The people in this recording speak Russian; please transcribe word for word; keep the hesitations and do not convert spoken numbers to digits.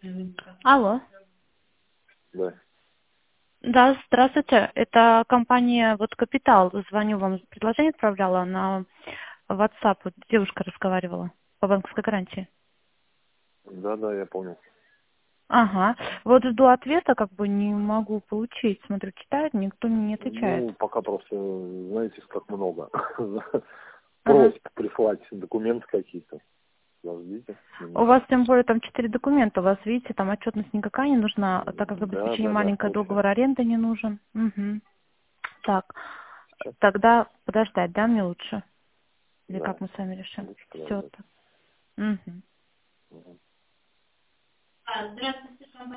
Алло. Да. Да, здравствуйте. Это компания вот Капитал. Звоню вам, предложение отправляла на WhatsApp. Вот девушка разговаривала по банковской гарантии. Да, да, я понял. Ага. Вот жду ответа, как бы не могу получить. Смотрю, читает, никто мне не отвечает. Ну, пока просто, знаете, как много. Ага. Просьб прислать документы какие-то. Подождите У минутку. вас тем более там четыре документа. У вас, видите, там отчетность никакая не нужна, а так как Да, обеспечение да, да, в маленькое, курсе. договор аренды не нужен. Угу. Так. Сейчас, Тогда подождать, да, мне лучше? Или да, как мы с вами решим? лучше Все подождать. так. Угу. Мгм.